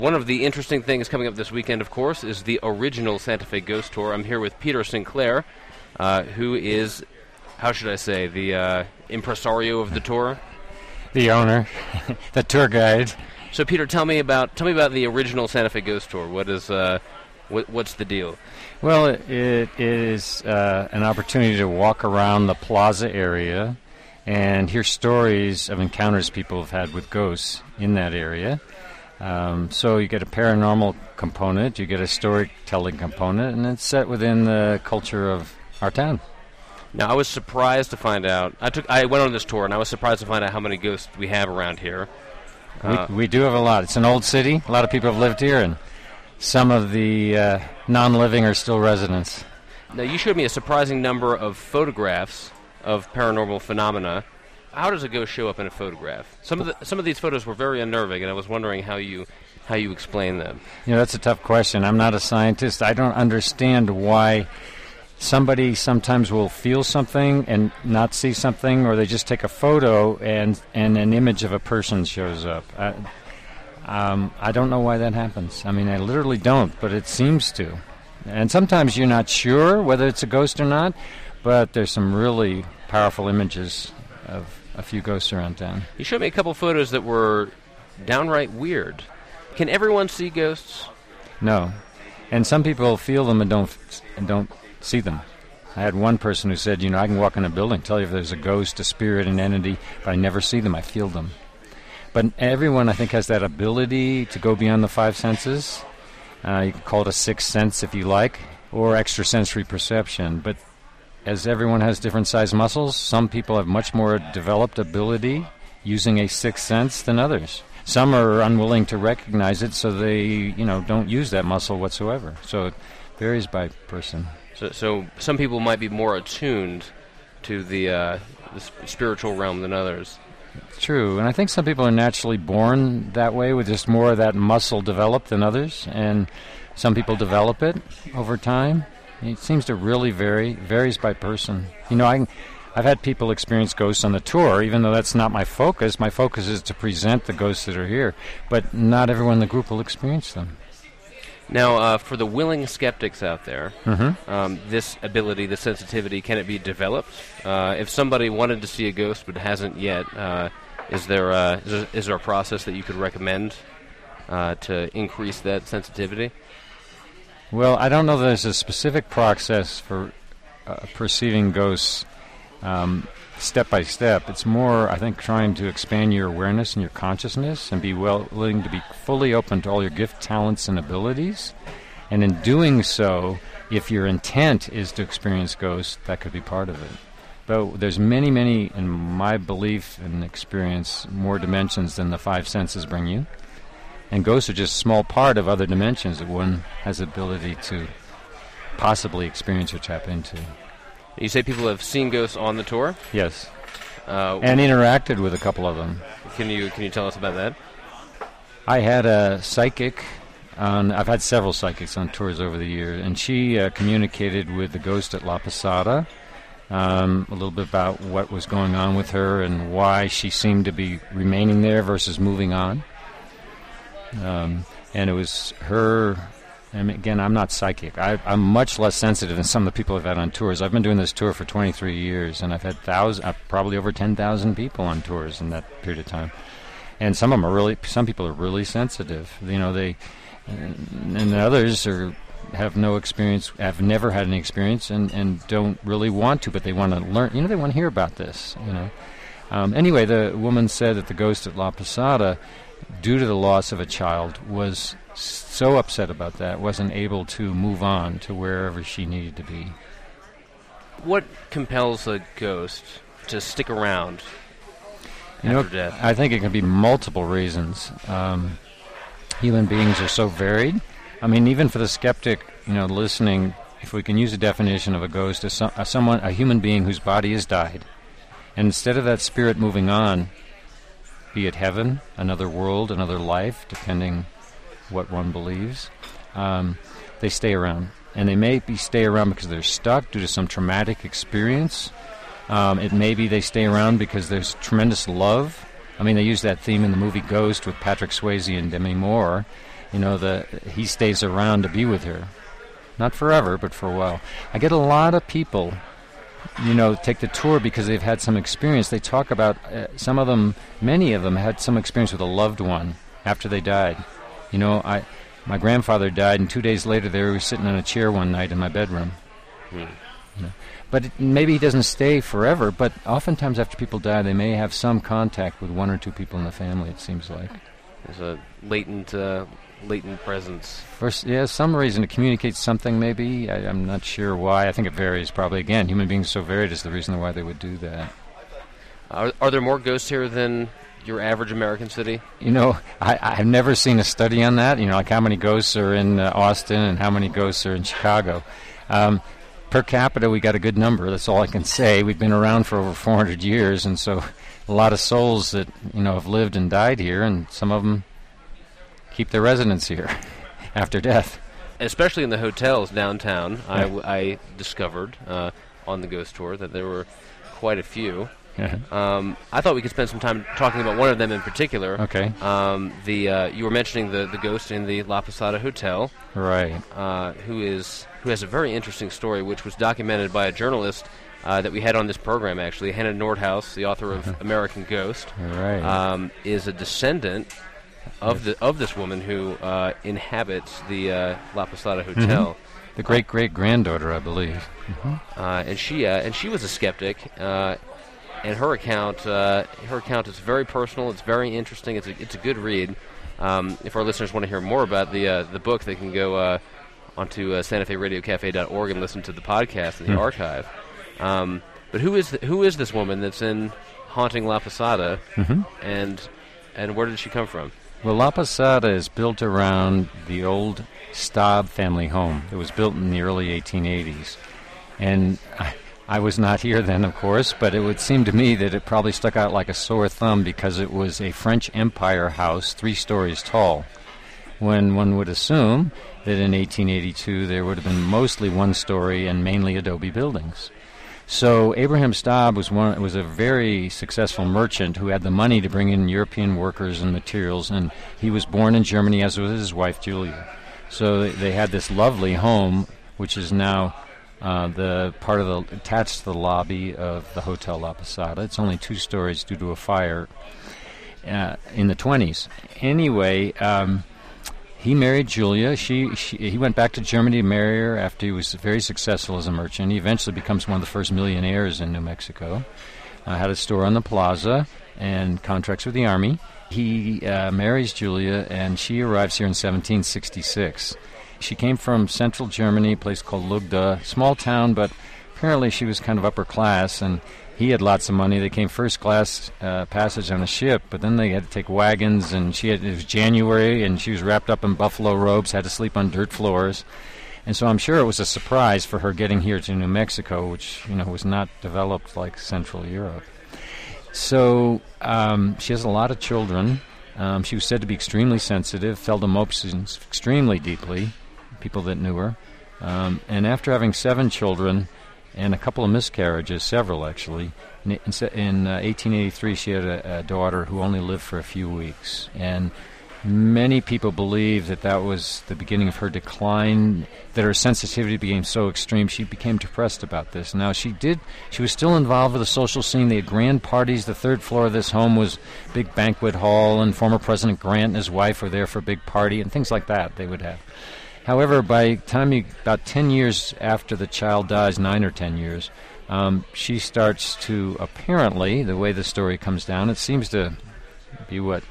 One of the interesting things coming up this weekend, of course, is the original Santa Fe Ghost Tour. I'm here with Peter Sinclair, who is, how should I say, the impresario of the tour? The owner, the tour guide. So, Peter, tell me about the original Santa Fe Ghost Tour. What is what's the deal? Well, it is an opportunity to walk around the plaza area and hear stories of encounters people have had with ghosts in that area. So you get a paranormal component, you get a storytelling component, and it's set within the culture of our town. Now, I was surprised to find out. I went on this tour, and I was surprised to find out how many ghosts we have around here. We do have a lot. It's an old city. A lot of people have lived here, and some of the non-living are still residents. Now, you showed me a surprising number of photographs of paranormal phenomena. How does a ghost show up in a photograph? Some of these photos were very unnerving, and I was wondering how you explain them. You know, that's a tough question. I'm not a scientist. I don't understand why somebody sometimes will feel something and not see something, or they just take a photo and an image of a person shows up. I don't know why that happens. I mean, I literally don't, but it seems to. And sometimes you're not sure whether it's a ghost or not, but there's some really powerful images of a few ghosts around town. You showed me a couple photos that were downright weird. Can everyone see ghosts? No. And some people feel them and don't see them. I had one person who said, I can walk in a building, tell you if there's a ghost, a spirit, an entity, but I never see them, I feel them. But everyone, I think, has that ability to go beyond the five senses. You can call it a sixth sense if you like, or extrasensory perception. But as everyone has different size muscles, some people have much more developed ability using a sixth sense than others. Some are unwilling to recognize it, so they, don't use that muscle whatsoever. So it varies by person. So some people might be more attuned to the spiritual realm than others. True, and I think some people are naturally born that way with just more of that muscle developed than others, and some people develop it over time. It seems to really varies by person. I've had people experience ghosts on the tour, even though that's not my focus. My focus is to present the ghosts that are here, but not everyone in the group will experience them. Now, for the willing skeptics out there, this ability, this sensitivity, can it be developed? If somebody wanted to see a ghost but hasn't yet, is there a process that you could recommend to increase that sensitivity? Well, I don't know that there's a specific process for perceiving ghosts step by step. It's more, I think, trying to expand your awareness and your consciousness and be willing to be fully open to all your gift, talents, and abilities. And in doing so, if your intent is to experience ghosts, that could be part of it. But there's many, in my belief and experience, more dimensions than the five senses bring you. And ghosts are just a small part of other dimensions that one has the ability to possibly experience or tap into. You say people have seen ghosts on the tour? Yes. And interacted with a couple of them. Can you tell us about that? I had a psychic I've had several psychics on tours over the years, and she communicated with the ghost at La Posada, a little bit about what was going on with her and why she seemed to be remaining there versus moving on. And it was her. And again, I'm not psychic. I'm much less sensitive than some of the people I've had on tours. I've been doing this tour for 23 years, and I've had probably over 10,000 people on tours in that period of time. And some people are really sensitive. And others have no experience, have never had any experience, and don't really want to, but they want to learn. They want to hear about this. Anyway, the woman said that the ghost at La Posada, due to the loss of a child, was so upset about that, wasn't able to move on to wherever she needed to be. What compels a ghost to stick around after death? I think it can be multiple reasons. Human beings are so varied. I mean, even for the skeptic, listening, if we can use a definition of a ghost as a human being whose body has died, and instead of that spirit moving on, be it heaven, another world, another life, depending what one believes, they stay around. And they may stay around because they're stuck due to some traumatic experience. It may be they stay around because there's tremendous love. I mean, they use that theme in the movie Ghost with Patrick Swayze and Demi Moore. he stays around to be with her. Not forever, but for a while. I get a lot of people, take the tour because they've had some experience. They talk about, many of them had some experience with a loved one after they died. My grandfather died, and 2 days later they were sitting in a chair one night in my bedroom. But maybe he doesn't stay forever, but oftentimes after people die, they may have some contact with one or two people in the family, it seems like. There's a latent presence. Some reason to communicate something, maybe. I'm not sure why. I think it varies, probably. Again, human beings are so varied is the reason why they would do that. Are there more ghosts here than your average American city? I've never seen a study on that, like how many ghosts are in Austin and how many ghosts are in Chicago. Per capita, we got a good number. That's all I can say. We've been around for over 400 years, and so a lot of souls that have lived and died here, and some of them keep their residence here after death. Especially in the hotels downtown, I discovered on the ghost tour that there were quite a few. I thought we could spend some time talking about one of them in particular. Okay. You were mentioning the ghost in the La Posada Hotel, right? Who has a very interesting story, which was documented by a journalist that we had on this program. Actually, Hannah Nordhaus, the author of American Ghost, right, is a descendant of this woman who inhabits the La Posada Hotel. Mm-hmm. The great granddaughter, I believe. Mm-hmm. And she was a skeptic. And her account is very personal. It's very interesting. It's a good read. If our listeners want to hear more about the book, they can go onto SantaFeRadioCafe.org and listen to the podcast in the archive. But who is this woman that's in haunting La Posada, and where did she come from? Well, La Posada is built around the old Staub family home. It was built in the early 1880s, and I was not here then, of course, but it would seem to me that it probably stuck out like a sore thumb because it was a French Empire house 3 stories tall, when one would assume that in 1882 there would have been mostly 1-story and mainly adobe buildings. So Abraham Staub was a very successful merchant who had the money to bring in European workers and materials, and he was born in Germany, as was his wife Julia. So they had this lovely home, which is now the part of attached to the lobby of the Hotel La Posada. It's only 2 stories due to a fire in the 20s. Anyway, he married Julia. He went back to Germany to marry her after he was very successful as a merchant. He eventually becomes one of the first millionaires in New Mexico. Had a store on the plaza and contracts with the Army. He marries Julia, and she arrives here in 1766. She came from central Germany, a place called Lugda, small town, but apparently she was kind of upper class, and he had lots of money. They came first class passage on a ship, but then they had to take wagons, and it was January, and she was wrapped up in buffalo robes, had to sleep on dirt floors. And so I'm sure it was a surprise for her getting here to New Mexico, which was not developed like Central Europe. So she has a lot of children. She was said to be extremely sensitive, felt emotions extremely deeply, people that knew her. And after having 7 children and a couple of miscarriages, several actually, in 1883 she had a daughter who only lived for a few weeks. And many people believe that was the beginning of her decline, that her sensitivity became so extreme she became depressed about this. Now, she was still involved with the social scene. They had grand parties. The 3rd floor of this home was a big banquet hall, and former President Grant and his wife were there for a big party, and things like that they would have. However, by the time about 10 years after the child dies, 9 or 10 years, she starts to, apparently, the way the story comes down, it seems to be what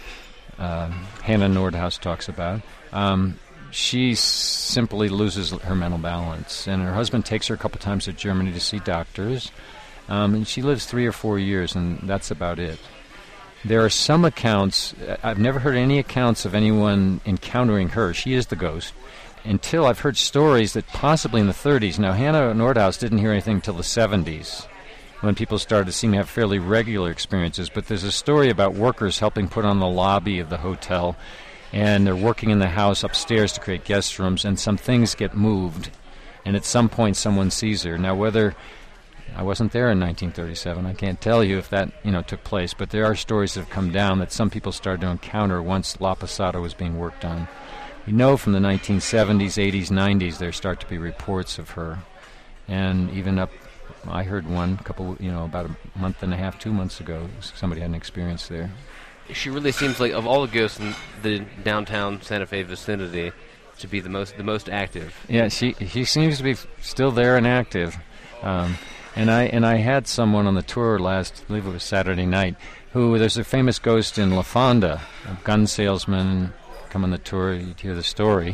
Hannah Nordhaus talks about, she simply loses her mental balance, and her husband takes her a couple times to Germany to see doctors, and she lives 3 or 4 years, and that's about it. There are some accounts, I've never heard any accounts of anyone encountering her. She is the ghost. Until I've heard stories that possibly in the 30s. Now, Hannah Nordhaus didn't hear anything until the 70s, when people started to seem to have fairly regular experiences. But there's a story about workers helping put on the lobby of the hotel, and they're working in the house upstairs to create guest rooms, and some things get moved, and at some point someone sees her. Now, whether I wasn't there in 1937, I can't tell you if that took place, but there are stories that have come down that some people started to encounter once La Posada was being worked on. you know from the 1970s, 80s, 90s, there start to be reports of her. And even up, I heard one about a month and a half, 2 months ago, somebody had an experience there. She really seems like, of all the ghosts in the downtown Santa Fe vicinity, to be the most active. Yeah, she seems to be still there and active. And I had someone on the tour last, I believe it was Saturday night, there's a famous ghost in La Fonda, a gun salesman, come on the tour, you'd hear the story.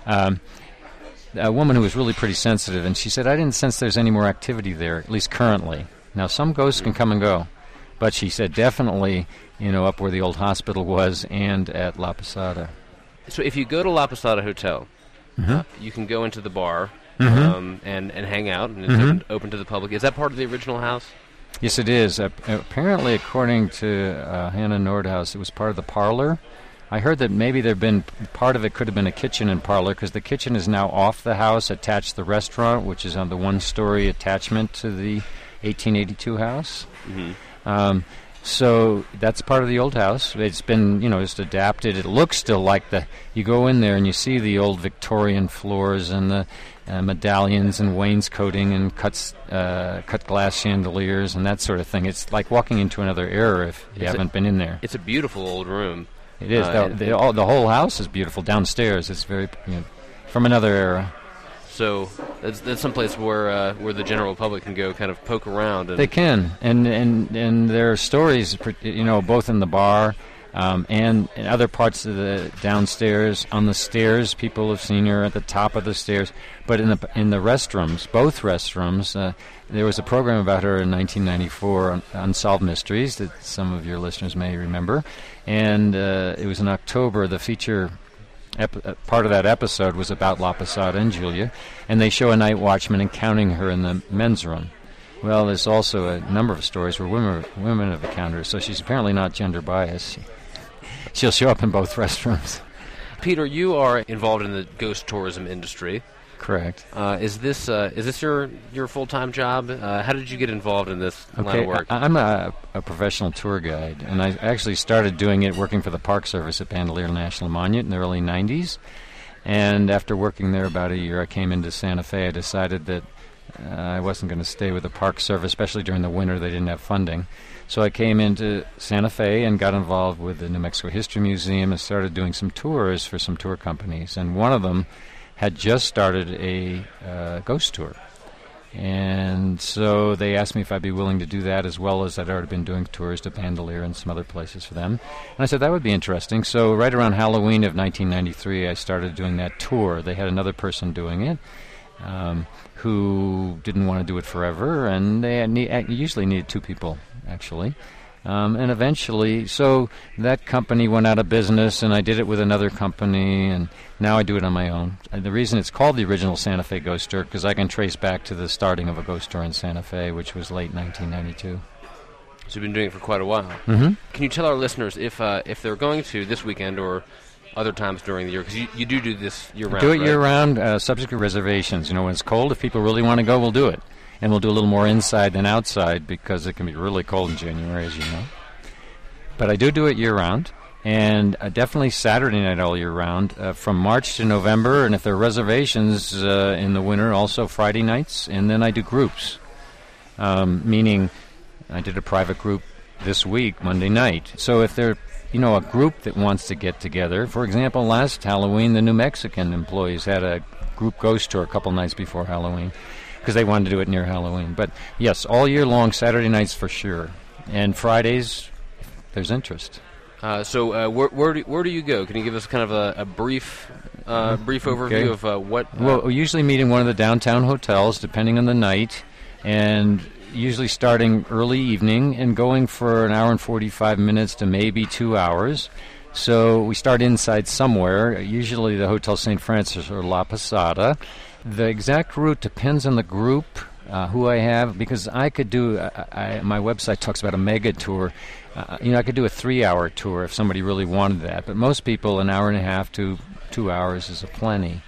A woman who was really pretty sensitive, and she said, I didn't sense there's any more activity there, at least currently. Now, some ghosts can come and go, but she said definitely, up where the old hospital was and at La Posada. So if you go to La Posada Hotel, you can go into the bar and hang out, and it's open to the public. Is that part of the original house? Yes, it is. Apparently, according to Hannah Nordhaus, it was part of the parlor. I heard that maybe part of it could have been a kitchen and parlor, because the kitchen is now off the house, attached to the restaurant, which is on the one-story attachment to the 1882 house. So that's part of the old house. It's been, just adapted. It looks still like you go in there and you see the old Victorian floors and the medallions and wainscoting and cut glass chandeliers and that sort of thing. It's like walking into another era if you haven't been in there. It's a beautiful old room. It is. The whole house is beautiful downstairs. It's very from another era. So that's someplace where the general public can go, kind of poke around. They can, and there are stories, both in the bar and in other parts of the downstairs. On the stairs, people have seen her at the top of the stairs. But in the restrooms, both restrooms, there was a program about her in 1994 on Unsolved Mysteries that some of your listeners may remember, and it was in October. The feature. Part of that episode was about La Posada and Julia, and they show a night watchman encountering her in the men's room. Well, there's also a number of stories where women have encountered her, so she's apparently not gender biased. She'll show up in both restrooms. Peter, you are involved in the ghost tourism industry. Correct. Is this your full-time job? How did you get involved in this line of work? I'm a professional tour guide, and I actually started doing it working for the Park Service at Bandelier National Monument in the early 90s. And after working there about a year, I came into Santa Fe. I decided that I wasn't going to stay with the Park Service, especially during the winter. They didn't have funding. So I came into Santa Fe and got involved with the New Mexico History Museum and started doing some tours for some tour companies. And one of them had just started a ghost tour. And so they asked me if I'd be willing to do that, as well as I'd already been doing tours to Bandelier and some other places for them. And I said that would be interesting. So right around Halloween of 1993, I started doing that tour. They had another person doing it who didn't want to do it forever, and they usually needed two people, actually. And eventually, so that company went out of business, and I did it with another company, and now I do it on my own. And the reason it's called the original Santa Fe Ghost Tour, because I can trace back to the starting of a ghost tour in Santa Fe, which was late 1992. So you've been doing it for quite a while. Mm-hmm. Can you tell our listeners if they're going to this weekend or other times during the year, because you do this year-round, do it right? year-round, subject to reservations. When it's cold, if people really want to go, we'll do it. And we'll do a little more inside than outside because it can be really cold in January, as you know. But I do it year-round, and definitely Saturday night all year-round, from March to November, and if there are reservations in the winter, also Friday nights, and then I do groups, meaning I did a private group this week, Monday night. So if there a group that wants to get together, for example, last Halloween, the New Mexican employees had a group ghost tour a couple nights before Halloween, because they wanted to do it near Halloween. But yes, all year long, Saturday nights for sure. And Fridays, there's interest. So where do you go? Can you give us kind of a brief overview of what... Well, we usually meet in one of the downtown hotels, depending on the night, and usually starting early evening and going for an hour and 45 minutes to maybe 2 hours. So we start inside somewhere, usually the Hotel St. Francis or La Posada. The exact route depends on the group, who I have, because I could do, my website talks about a mega tour. I could do a 3-hour tour if somebody really wanted that, but most people, an hour and a half to 2 hours is a plenty.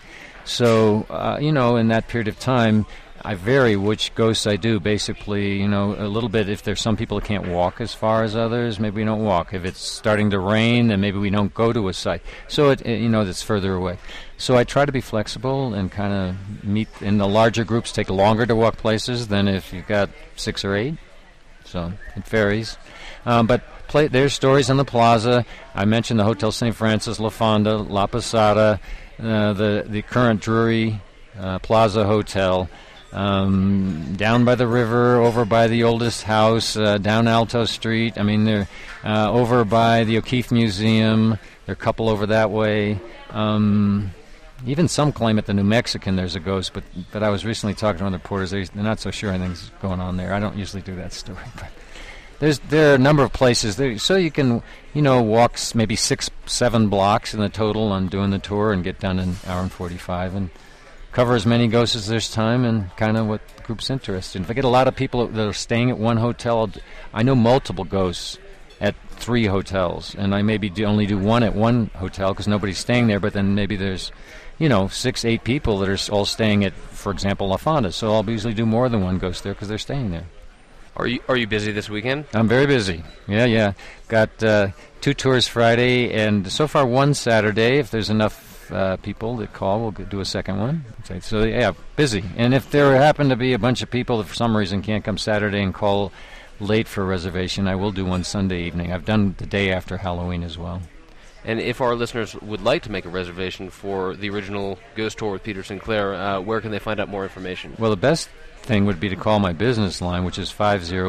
So, in that period of time, I vary which ghosts I do. Basically, a little bit. If there's some people that can't walk as far as others, maybe we don't walk. If it's starting to rain, then maybe we don't go to a site. So that's further away. So I try to be flexible and kind of meet in the larger groups. Take longer to walk places than if you've got 6 or 8. So it varies. But there's stories on the plaza. I mentioned the Hotel St. Francis, La Fonda, La Posada, the current Drury Plaza Hotel. Down by the river, over by the oldest house, down Alto Street. I mean, they're over by the O'Keeffe Museum. There are a couple over that way. Even some claim at the New Mexican there's a ghost, but I was recently talking to one of the reporters. They're not so sure anything's going on there. I don't usually do that story, but there are a number of places there, so you can walk maybe 6-7 blocks in the total on doing the tour and get done in an hour and 45 and cover as many ghosts as there's time and kind of what the group's interested in. If I get a lot of people that are staying at one hotel, I know multiple ghosts at 3 hotels, and I maybe only do one at one hotel because nobody's staying there, but then maybe there's 6-8 people that are all staying at, for example, La Fonda, so I'll usually do more than one ghost there because they're staying there. Are you busy this weekend? I'm very busy. Yeah. Got 2 tours Friday, and so far 1 Saturday. If there's enough people that call, we'll do a second one. So, yeah, busy. And if there happen to be a bunch of people that for some reason can't come Saturday and call late for a reservation, I will do one Sunday evening. I've done the day after Halloween as well. And if our listeners would like to make a reservation for the original Ghost Tour with Peter Sinclair, where can they find out more information? Well, the best thing would be to call my business line, which is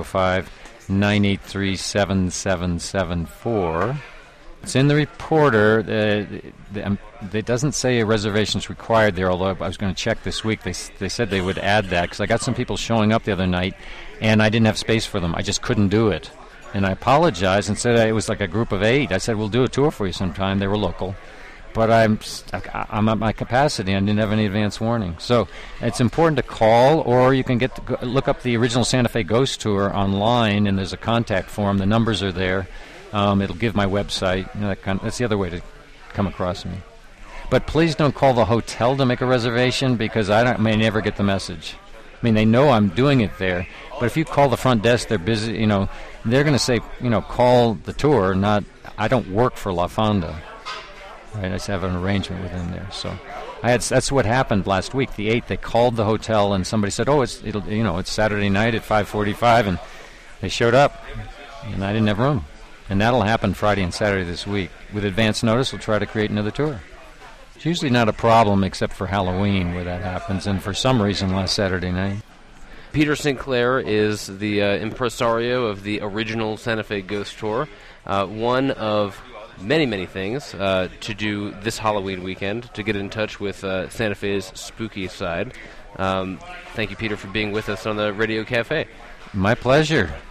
505-983-7774. It's in the reporter. It doesn't say a reservation's required there, although I was going to check this week. They said they would add that because I got some people showing up the other night, and I didn't have space for them. I just couldn't do it. And I apologized and said it was like a group of 8. I said, we'll do a tour for you sometime. They were local. But I'm at my capacity. I didn't have any advance warning. So it's important to call, or you can look up the original Santa Fe Ghost Tour online, and there's a contact form. The numbers are there. It'll give my website. That's the other way to come across me. But please don't call the hotel to make a reservation because I may never get the message. I mean, they know I'm doing it there. But if you call the front desk, they're busy. They're going to say, call the tour. Not, I don't work for La Fonda. Right, I just have an arrangement with them there. So, that's what happened last week. The 8th, they called the hotel and somebody said, it's Saturday night at 5:45, and they showed up, and I didn't have room. And that'll happen Friday and Saturday this week. With advance notice, we'll try to create another tour. It's usually not a problem except for Halloween where that happens, and for some reason last Saturday night. Peter Sinclair is the impresario of the original Santa Fe Ghost Tour. One of many, many things to do this Halloween weekend to get in touch with Santa Fe's spooky side. Thank you, Peter, for being with us on the Radio Cafe. My pleasure.